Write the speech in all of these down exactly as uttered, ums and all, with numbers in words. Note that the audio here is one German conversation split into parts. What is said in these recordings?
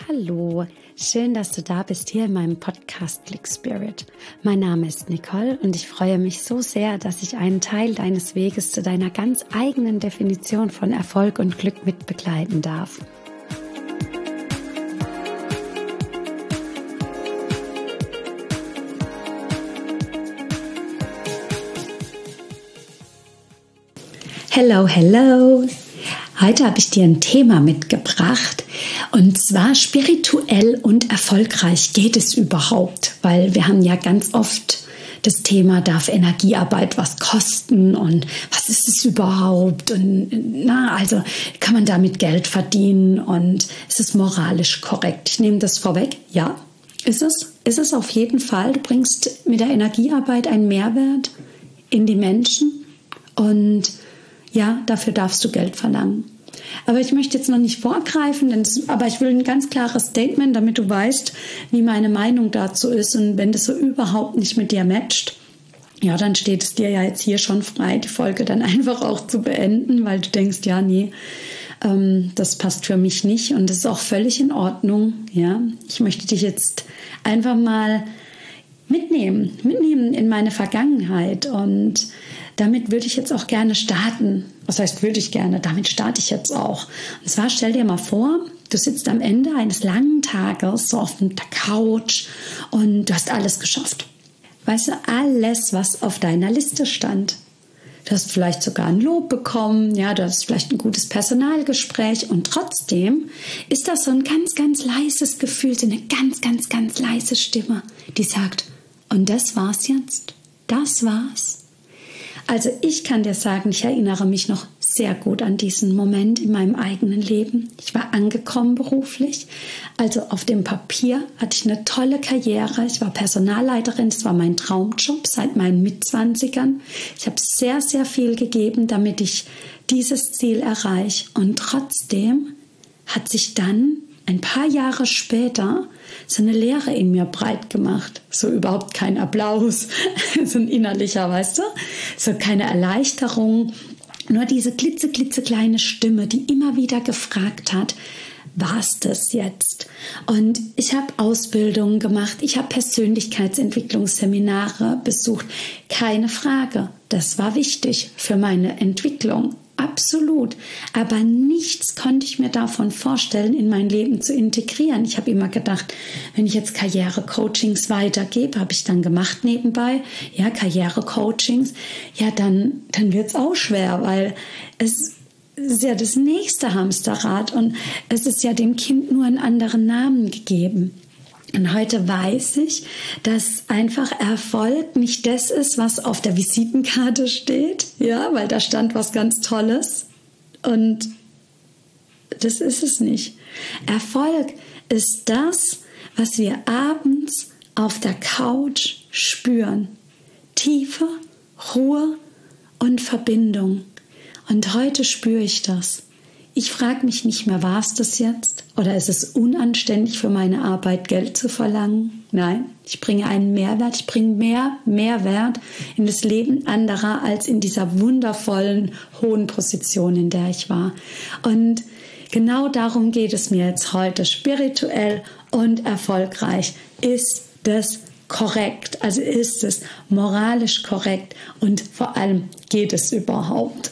Hallo, schön, dass du da bist hier in meinem Podcast Click Spirit. Mein Name ist Nicole und ich freue mich so sehr, dass ich einen Teil deines Weges zu deiner ganz eigenen Definition von Erfolg und Glück mit begleiten darf. Hello, hello! Heute habe ich dir ein Thema mitgebracht und zwar spirituell und erfolgreich geht es überhaupt, weil wir haben ja ganz oft das Thema, darf Energiearbeit was kosten und was ist es überhaupt und na, also kann man damit Geld verdienen und ist es moralisch korrekt? Ich nehme das vorweg, ja, ist es, ist es auf jeden Fall. Du bringst mit der Energiearbeit einen Mehrwert in die Menschen und ja, dafür darfst du Geld verlangen. Aber ich möchte jetzt noch nicht vorgreifen, denn das, aber ich will ein ganz klares Statement, damit du weißt, wie meine Meinung dazu ist. Und wenn das so überhaupt nicht mit dir matcht, ja, dann steht es dir ja jetzt hier schon frei, die Folge dann einfach auch zu beenden, weil du denkst, ja, nee, ähm, das passt für mich nicht. Und das ist auch völlig in Ordnung. Ja, ich möchte dich jetzt einfach mal mitnehmen, mitnehmen in meine Vergangenheit und damit würde ich jetzt auch gerne starten. Was heißt, würde ich gerne? Damit starte ich jetzt auch. Und zwar stell dir mal vor, du sitzt am Ende eines langen Tages so auf der Couch und du hast alles geschafft. Weißt du, alles, was auf deiner Liste stand. Du hast vielleicht sogar ein Lob bekommen, ja, du hast vielleicht ein gutes Personalgespräch und trotzdem ist das so ein ganz, ganz leises Gefühl, so eine ganz, ganz, ganz leise Stimme, die sagt, und das war's jetzt, das war's. Also ich kann dir sagen, ich erinnere mich noch sehr gut an diesen Moment in meinem eigenen Leben. Ich war angekommen beruflich, also auf dem Papier hatte ich eine tolle Karriere. Ich war Personalleiterin, das war mein Traumjob seit meinen Mitzwanzigern. Ich habe sehr, sehr viel gegeben, damit ich dieses Ziel erreiche. Und trotzdem hat sich dann ein paar Jahre später so eine Leere in mir breit gemacht. So überhaupt kein Applaus, so ein innerlicher, weißt du? So keine Erleichterung. Nur diese klitzeklitzekleine Stimme, die immer wieder gefragt hat, war's das jetzt? Und ich habe Ausbildungen gemacht, ich habe Persönlichkeitsentwicklungsseminare besucht. Keine Frage, das war wichtig für meine Entwicklung. Absolut. Aber nichts konnte ich mir davon vorstellen, in mein Leben zu integrieren. Ich habe immer gedacht, wenn ich jetzt Karrierecoachings weitergebe, habe ich dann gemacht nebenbei, ja, Karrierecoachings, ja, dann, dann wird es auch schwer, weil es ist ja das nächste Hamsterrad und es ist ja dem Kind nur einen anderen Namen gegeben. Und heute weiß ich, dass einfach Erfolg nicht das ist, was auf der Visitenkarte steht, ja, weil da stand was ganz Tolles und das ist es nicht. Erfolg ist das, was wir abends auf der Couch spüren. Tiefe, Ruhe und Verbindung. Und heute spüre ich das. Ich frage mich nicht mehr, war es das jetzt? Oder ist es unanständig für meine Arbeit, Geld zu verlangen? Nein, ich bringe einen Mehrwert, ich bringe mehr Mehrwert in das Leben anderer als in dieser wundervollen, hohen Position, in der ich war. Und genau darum geht es mir jetzt heute. Spirituell und erfolgreich. Ist das korrekt? Also ist es moralisch korrekt? Und vor allem, geht es überhaupt?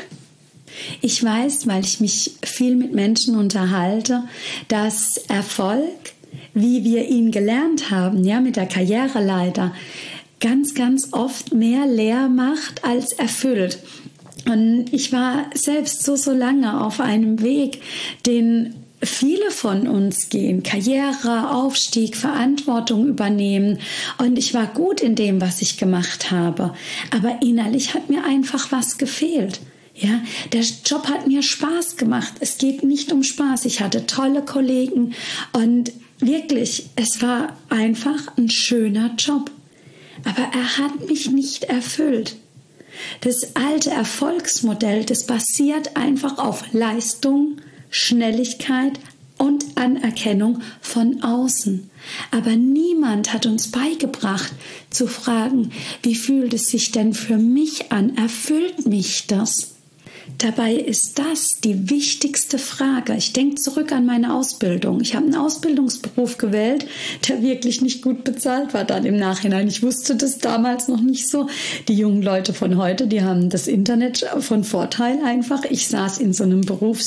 Ich weiß, weil ich mich viel mit Menschen unterhalte, dass Erfolg, wie wir ihn gelernt haben, ja, mit der Karriereleiter, ganz, ganz oft mehr leer macht als erfüllt. Und ich war selbst so, so lange auf einem Weg, den viele von uns gehen. Karriere, Aufstieg, Verantwortung übernehmen. Und ich war gut in dem, was ich gemacht habe. Aber innerlich hat mir einfach was gefehlt. Ja, der Job hat mir Spaß gemacht. Es geht nicht um Spaß. Ich hatte tolle Kollegen und wirklich, es war einfach ein schöner Job. Aber er hat mich nicht erfüllt. Das alte Erfolgsmodell, das basiert einfach auf Leistung, Schnelligkeit und Anerkennung von außen. Aber niemand hat uns beigebracht, zu fragen, wie fühlt es sich denn für mich an? Erfüllt mich das? Dabei ist das die wichtigste Frage. Ich denke zurück an meine Ausbildung. Ich habe einen Ausbildungsberuf gewählt, der wirklich nicht gut bezahlt war dann im Nachhinein. Ich wusste das damals noch nicht so. Die jungen Leute von heute, die haben das Internet von Vorteil einfach. Ich saß in so einem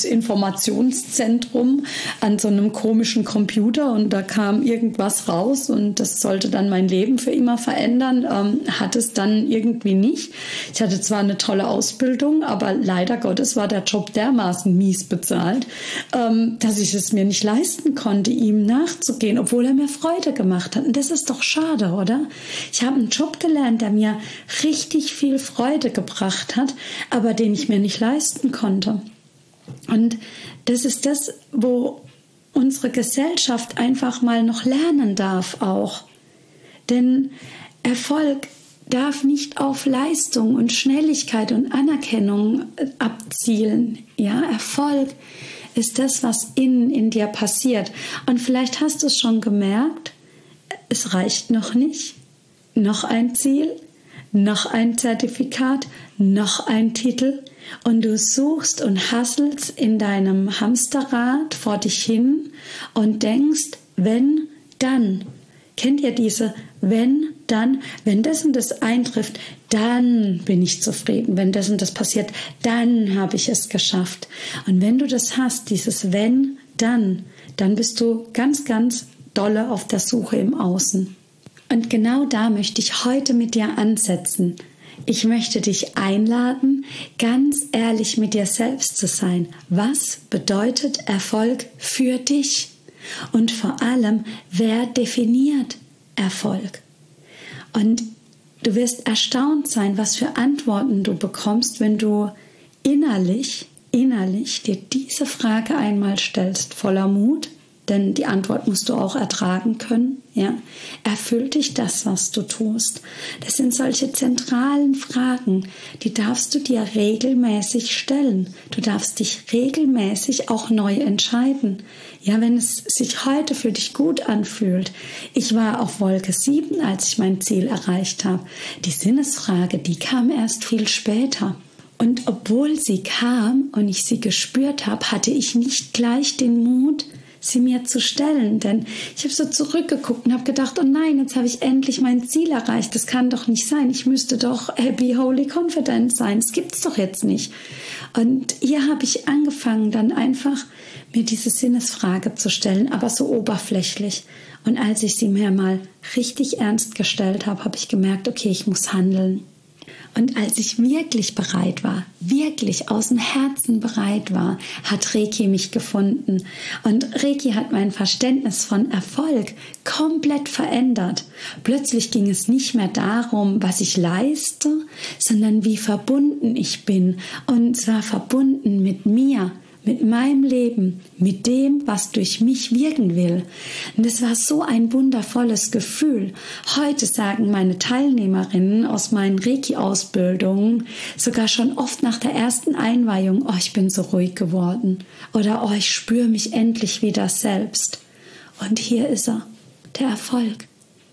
Berufsinformationszentrum an so einem komischen Computer und da kam irgendwas raus und das sollte dann mein Leben für immer verändern. Ähm, hat es dann irgendwie nicht. Ich hatte zwar eine tolle Ausbildung, aber leider Gottes war der Job dermaßen mies bezahlt, ähm, dass ich es mir nicht leisten konnte, ihm nachzugehen, obwohl er mir Freude gemacht hat. Und das ist doch schade, oder? Ich habe einen Job gelernt, der mir richtig viel Freude gebracht hat, aber den ich mir nicht leisten konnte. Und das ist das, wo unsere Gesellschaft einfach mal noch lernen darf auch. Denn Erfolg darf nicht auf Leistung und Schnelligkeit und Anerkennung abzielen. Ja, Erfolg ist das, was innen in dir passiert. Und vielleicht hast du es schon gemerkt, es reicht noch nicht. Noch ein Ziel, noch ein Zertifikat, noch ein Titel. Und du suchst und hasselst in deinem Hamsterrad vor dich hin und denkst, wenn, dann. Kennt ihr diese wenn, dann, wenn das und das eintrifft, dann bin ich zufrieden. Wenn das und das passiert, dann habe ich es geschafft. Und wenn du das hast, dieses wenn, dann, dann bist du ganz, ganz dolle auf der Suche im Außen. Und genau da möchte ich heute mit dir ansetzen. Ich möchte dich einladen, ganz ehrlich mit dir selbst zu sein. Was bedeutet Erfolg für dich? Und vor allem, wer definiert Erfolg? Und du wirst erstaunt sein, was für Antworten du bekommst, wenn du innerlich, innerlich dir diese Frage einmal stellst, voller Mut, denn die Antwort musst du auch ertragen können. Ja? Erfüllt dich das, was du tust? Das sind solche zentralen Fragen, die darfst du dir regelmäßig stellen. Du darfst dich regelmäßig auch neu entscheiden. Ja, wenn es sich heute für dich gut anfühlt. Ich war auf Wolke sieben, als ich mein Ziel erreicht habe. Die Sinnesfrage, die kam erst viel später. Und obwohl sie kam und ich sie gespürt habe, hatte ich nicht gleich den Mut, sie mir zu stellen, denn ich habe so zurückgeguckt und habe gedacht, oh nein, jetzt habe ich endlich mein Ziel erreicht, das kann doch nicht sein, ich müsste doch happy, holy, confident sein, das gibt's doch jetzt nicht. Und hier habe ich angefangen, dann einfach mir diese Sinnesfrage zu stellen, aber so oberflächlich. Und als ich sie mir mal richtig ernst gestellt habe, habe ich gemerkt, okay, ich muss handeln. Und als ich wirklich bereit war, wirklich aus dem Herzen bereit war, hat Reiki mich gefunden. Und Reiki hat mein Verständnis von Erfolg komplett verändert. Plötzlich ging es nicht mehr darum, was ich leiste, sondern wie verbunden ich bin. Und zwar verbunden mit mir, mit meinem Leben, mit dem, was durch mich wirken will. Und es war so ein wundervolles Gefühl. Heute sagen meine Teilnehmerinnen aus meinen Reiki-Ausbildungen sogar schon oft nach der ersten Einweihung, oh, ich bin so ruhig geworden. Oder, oh, ich spüre mich endlich wieder selbst. Und hier ist er, der Erfolg.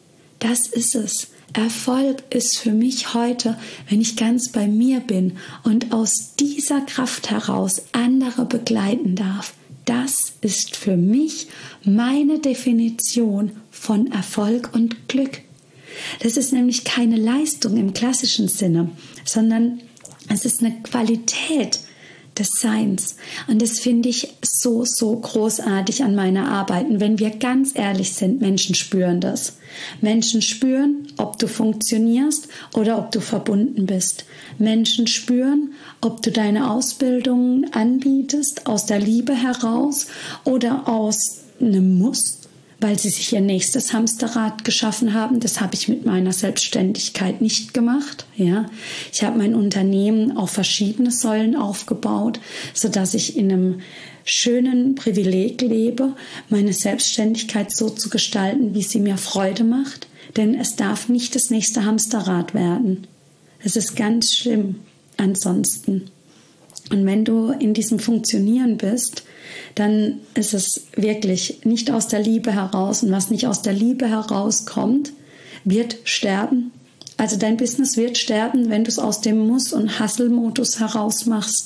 Das ist es. Erfolg ist für mich heute, wenn ich ganz bei mir bin und aus dieser Kraft heraus andere begleiten darf. Das ist für mich meine Definition von Erfolg und Glück. Das ist nämlich keine Leistung im klassischen Sinne, sondern es ist eine Qualität des Seins. Und das finde ich so, so großartig an meiner Arbeit. Und wenn wir ganz ehrlich sind, Menschen spüren das. Menschen spüren, ob du funktionierst oder ob du verbunden bist. Menschen spüren, ob du deine Ausbildung anbietest, aus der Liebe heraus oder aus einem Muss, weil sie sich ihr nächstes Hamsterrad geschaffen haben. Das habe ich mit meiner Selbstständigkeit nicht gemacht. Ja, ich habe mein Unternehmen auf verschiedene Säulen aufgebaut, sodass ich in einem schönen Privileg lebe, meine Selbstständigkeit so zu gestalten, wie sie mir Freude macht. Denn es darf nicht das nächste Hamsterrad werden. Es ist ganz schlimm ansonsten. Und wenn du in diesem Funktionieren bist, dann ist es wirklich nicht aus der Liebe heraus. Und was nicht aus der Liebe herauskommt, wird sterben. Also dein Business wird sterben, wenn du es aus dem Muss- und Hustle-Modus heraus machst.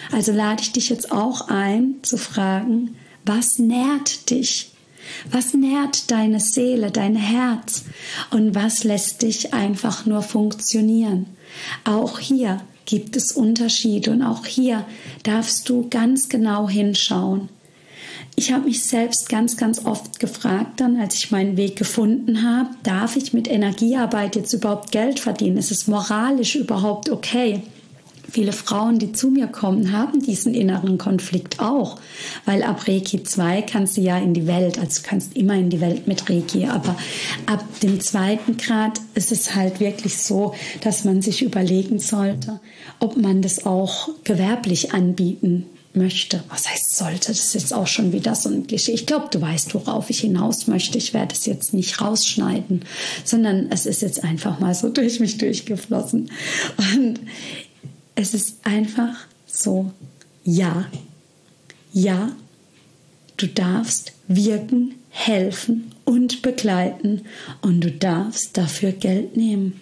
Also lade ich dich jetzt auch ein, zu fragen, was nährt dich? Was nährt deine Seele, dein Herz? Und was lässt dich einfach nur funktionieren? Auch hier gibt es Unterschiede und auch hier darfst du ganz genau hinschauen. Ich habe mich selbst ganz, ganz oft gefragt, dann, als ich meinen Weg gefunden habe, darf ich mit Energiearbeit jetzt überhaupt Geld verdienen? Ist es moralisch überhaupt okay? Viele Frauen, die zu mir kommen, haben diesen inneren Konflikt auch, weil ab Reiki zwei kannst du ja in die Welt, also du kannst immer in die Welt mit Reiki, aber ab dem zweiten Grad ist es halt wirklich so, dass man sich überlegen sollte, ob man das auch gewerblich anbieten möchte. Was heißt sollte? Das ist jetzt auch schon wieder so ein Klischee. Ich glaube, du weißt, worauf ich hinaus möchte. Ich werde es jetzt nicht rausschneiden, sondern es ist jetzt einfach mal so durch mich durchgeflossen. Und es ist einfach so, ja, ja, du darfst wirken, helfen und begleiten und du darfst dafür Geld nehmen.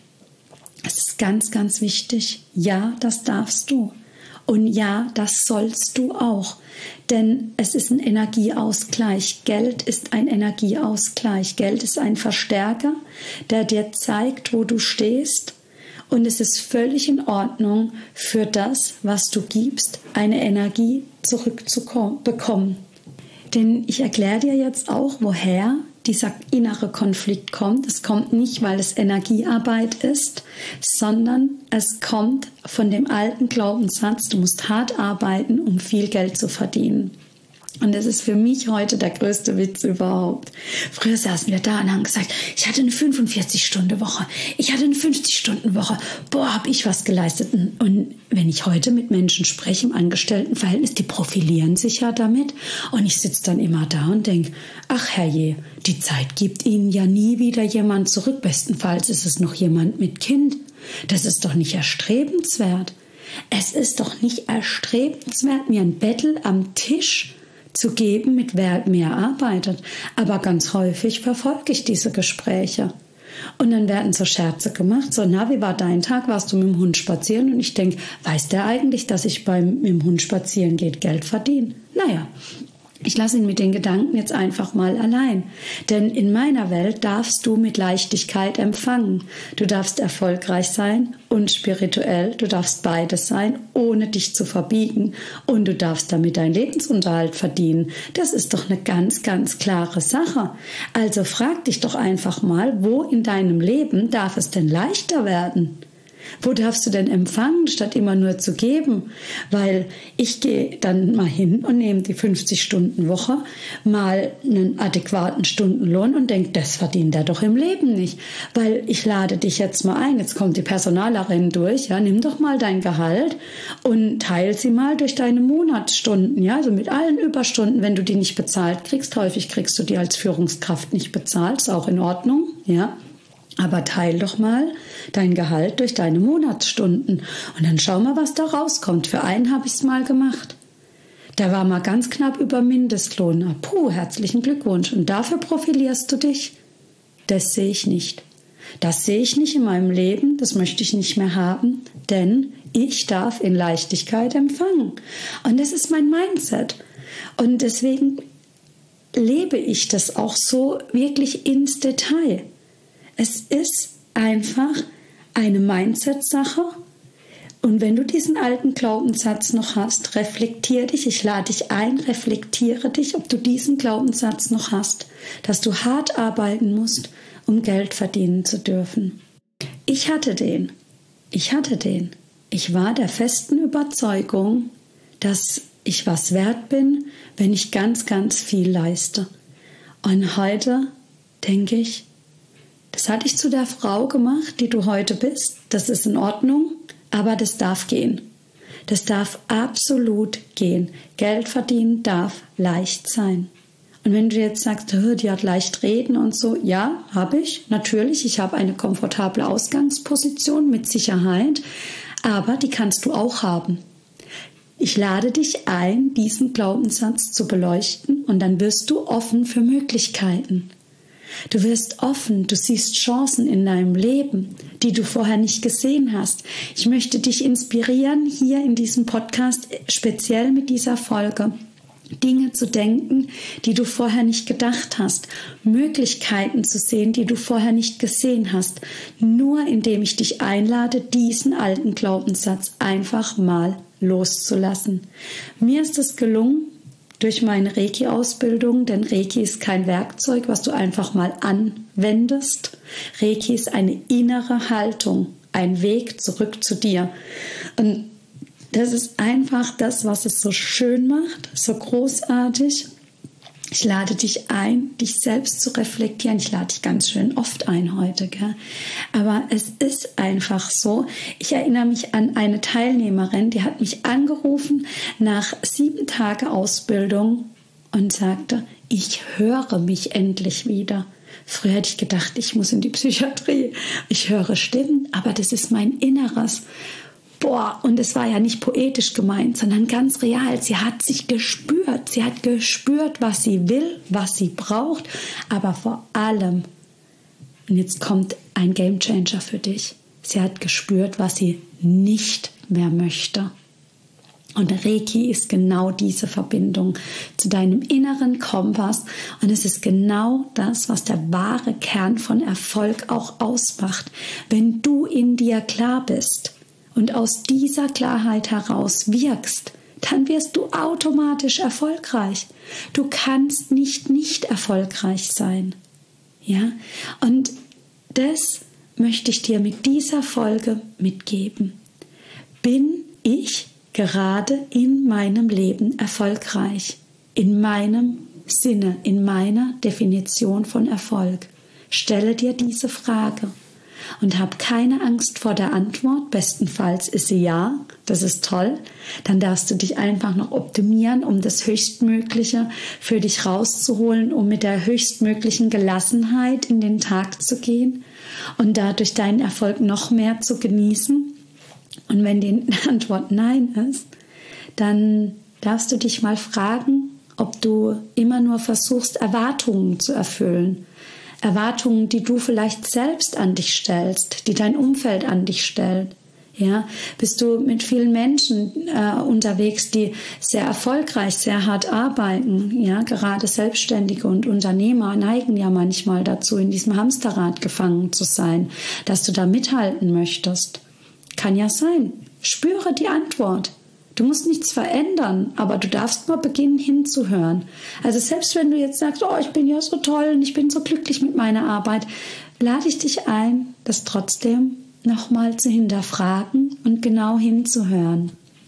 Es ist ganz, ganz wichtig. Ja, das darfst du. Und ja, das sollst du auch, denn es ist ein Energieausgleich. Geld ist ein Energieausgleich. Geld ist ein Verstärker, der dir zeigt, wo du stehst. Und es ist völlig in Ordnung, für das, was du gibst, eine Energie zurückzubekommen. Denn ich erkläre dir jetzt auch, woher dieser innere Konflikt kommt. Es kommt nicht, weil es Energiearbeit ist, sondern es kommt von dem alten Glaubenssatz, du musst hart arbeiten, um viel Geld zu verdienen. Und das ist für mich heute der größte Witz überhaupt. Früher saßen wir da und haben gesagt, ich hatte eine fünfundvierzig-Stunden-Woche, ich hatte eine fünfzig-Stunden-Woche, boah, habe ich was geleistet. Und wenn ich heute mit Menschen spreche im Angestelltenverhältnis, die profilieren sich ja damit. Und ich sitze dann immer da und denke, ach herrje, die Zeit gibt ihnen ja nie wieder jemand zurück. Bestenfalls ist es noch jemand mit Kind. Das ist doch nicht erstrebenswert. Es ist doch nicht erstrebenswert, mir ein Bettel am Tisch zu geben, mit wer mehr arbeitet. Aber ganz häufig verfolge ich diese Gespräche. Und dann werden so Scherze gemacht, so, na, wie war dein Tag? Warst du mit dem Hund spazieren? Und ich denke, weiß der eigentlich, dass ich beim mit dem Hund spazieren geht Geld verdiene? Naja, ich lasse ihn mit den Gedanken jetzt einfach mal allein. Denn in meiner Welt darfst du mit Leichtigkeit empfangen. Du darfst erfolgreich sein und spirituell. Du darfst beides sein, ohne dich zu verbiegen. Und du darfst damit deinen Lebensunterhalt verdienen. Das ist doch eine ganz, ganz klare Sache. Also frag dich doch einfach mal, wo in deinem Leben darf es denn leichter werden? Wo darfst du denn empfangen, statt immer nur zu geben? Weil ich gehe dann mal hin und nehme die fünfzig-Stunden-Woche, mal einen adäquaten Stundenlohn und denke, das verdient er doch im Leben nicht. Weil ich lade dich jetzt mal ein, jetzt kommt die Personalerin durch, ja, nimm doch mal dein Gehalt und teile sie mal durch deine Monatsstunden, ja, also mit allen Überstunden, wenn du die nicht bezahlt kriegst, häufig kriegst du die als Führungskraft nicht bezahlt, ist auch in Ordnung, ja. Aber teil doch mal dein Gehalt durch deine Monatsstunden und dann schau mal, was da rauskommt. Für einen habe ich es mal gemacht. Der war mal ganz knapp über Mindestlohn. Puh, herzlichen Glückwunsch. Und dafür profilierst du dich? Das sehe ich nicht. Das sehe ich nicht in meinem Leben. Das möchte ich nicht mehr haben, denn ich darf in Leichtigkeit empfangen. Und das ist mein Mindset. Und deswegen lebe ich das auch so wirklich ins Detail. Es ist einfach eine Mindset-Sache. Und wenn du diesen alten Glaubenssatz noch hast, reflektier dich. Ich lade dich ein, reflektiere dich, ob du diesen Glaubenssatz noch hast, dass du hart arbeiten musst, um Geld verdienen zu dürfen. Ich hatte den. Ich hatte den. Ich war der festen Überzeugung, dass ich was wert bin, wenn ich ganz, ganz viel leiste. Und heute denke ich, das hatte ich zu der Frau gemacht, die du heute bist. Das ist in Ordnung, aber das darf gehen. Das darf absolut gehen. Geld verdienen darf leicht sein. Und wenn du jetzt sagst, die hat leicht reden und so, ja, habe ich, natürlich. Ich habe eine komfortable Ausgangsposition mit Sicherheit, aber die kannst du auch haben. Ich lade dich ein, diesen Glaubenssatz zu beleuchten und dann wirst du offen für Möglichkeiten. Du wirst offen, du siehst Chancen in deinem Leben, die du vorher nicht gesehen hast. Ich möchte dich inspirieren, hier in diesem Podcast, speziell mit dieser Folge, Dinge zu denken, die du vorher nicht gedacht hast, Möglichkeiten zu sehen, die du vorher nicht gesehen hast, nur indem ich dich einlade, diesen alten Glaubenssatz einfach mal loszulassen. Mir ist es gelungen, durch meine Reiki-Ausbildung, denn Reiki ist kein Werkzeug, was du einfach mal anwendest. Reiki ist eine innere Haltung, ein Weg zurück zu dir. Und das ist einfach das, was es so schön macht, so großartig. Ich lade dich ein, dich selbst zu reflektieren. Ich lade dich ganz schön oft ein heute, gell? Aber es ist einfach so. Ich erinnere mich an eine Teilnehmerin, die hat mich angerufen nach sieben Tagen Ausbildung und sagte, ich höre mich endlich wieder. Früher hätte ich gedacht, ich muss in die Psychiatrie. Ich höre Stimmen, aber das ist mein Inneres. Boah, und es war ja nicht poetisch gemeint, sondern ganz real. Sie hat sich gespürt. Sie hat gespürt, was sie will, was sie braucht. Aber vor allem, und jetzt kommt ein Gamechanger für dich, sie hat gespürt, was sie nicht mehr möchte. Und Reiki ist genau diese Verbindung zu deinem inneren Kompass. Und es ist genau das, was der wahre Kern von Erfolg auch ausmacht. Wenn du in dir klar bist und aus dieser Klarheit heraus wirkst, dann wirst du automatisch erfolgreich. Du kannst nicht nicht erfolgreich sein. Ja? Und das möchte ich dir mit dieser Folge mitgeben. Bin ich gerade in meinem Leben erfolgreich? In meinem Sinne, in meiner Definition von Erfolg? Stelle dir diese Frage. Und hab keine Angst vor der Antwort. Bestenfalls ist sie ja. Das ist toll. Dann darfst du dich einfach noch optimieren, um das Höchstmögliche für dich rauszuholen, um mit der höchstmöglichen Gelassenheit in den Tag zu gehen und dadurch deinen Erfolg noch mehr zu genießen. Und wenn die Antwort Nein ist, dann darfst du dich mal fragen, ob du immer nur versuchst, Erwartungen zu erfüllen. Erwartungen, die du vielleicht selbst an dich stellst, die dein Umfeld an dich stellt. Ja, bist du mit vielen Menschen äh, unterwegs, die sehr erfolgreich, sehr hart arbeiten. Ja, gerade Selbstständige und Unternehmer neigen ja manchmal dazu, in diesem Hamsterrad gefangen zu sein, dass du da mithalten möchtest. Kann ja sein. Spüre die Antwort. Du musst nichts verändern, aber du darfst mal beginnen hinzuhören. Also selbst wenn du jetzt sagst, oh, ich bin ja so toll und ich bin so glücklich mit meiner Arbeit, lade ich dich ein, das trotzdem nochmal zu hinterfragen und genau hinzuhören.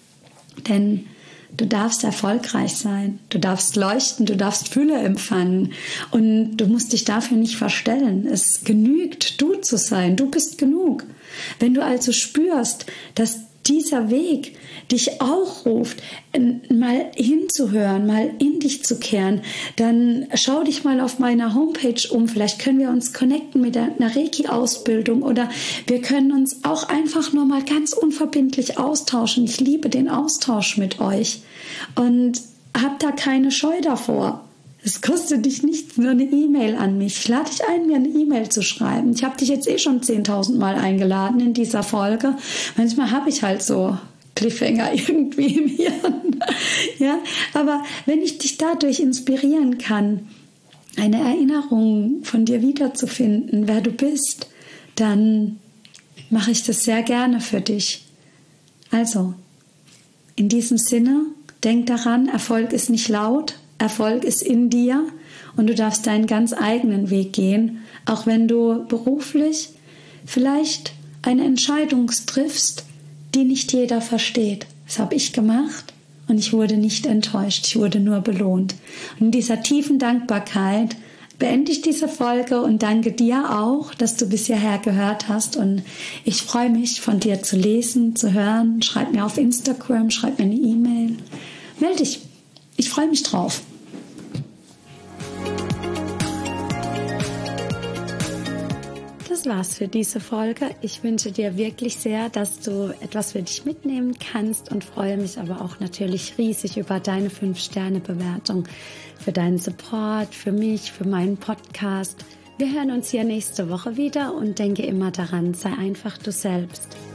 Denn du darfst erfolgreich sein, du darfst leuchten, du darfst Fülle empfangen und du musst dich dafür nicht verstellen. Es genügt, du zu sein, du bist genug. Wenn du also spürst, dass dieser Weg dich auch ruft, mal hinzuhören, mal in dich zu kehren, dann schau dich mal auf meiner Homepage um. Vielleicht können wir uns connecten mit einer Reiki-Ausbildung oder wir können uns auch einfach nur mal ganz unverbindlich austauschen. Ich liebe den Austausch mit euch und hab da keine Scheu davor. Es kostet dich nichts, nur eine E-Mail an mich. Ich lade dich ein, mir eine E-Mail zu schreiben. Ich habe dich jetzt eh schon zehntausend Mal eingeladen in dieser Folge. Manchmal habe ich halt so Cliffhanger irgendwie im Hirn. Ja, aber wenn ich dich dadurch inspirieren kann, eine Erinnerung von dir wiederzufinden, wer du bist, dann mache ich das sehr gerne für dich. Also, in diesem Sinne, denk daran, Erfolg ist nicht laut, Erfolg ist in dir und du darfst deinen ganz eigenen Weg gehen, auch wenn du beruflich vielleicht eine Entscheidung triffst, die nicht jeder versteht. Das habe ich gemacht und ich wurde nicht enttäuscht, ich wurde nur belohnt. Und in dieser tiefen Dankbarkeit beende ich diese Folge und danke dir auch, dass du bis hierher gehört hast und ich freue mich, von dir zu lesen, zu hören. Schreib mir auf Instagram, schreib mir eine E-Mail. Melde dich. Ich freue mich drauf. Das war's für diese Folge. Ich wünsche dir wirklich sehr, dass du etwas für dich mitnehmen kannst und freue mich aber auch natürlich riesig über deine fünf Sterne Bewertung, für deinen Support, für mich, für meinen Podcast. Wir hören uns hier nächste Woche wieder und denke immer daran, sei einfach du selbst.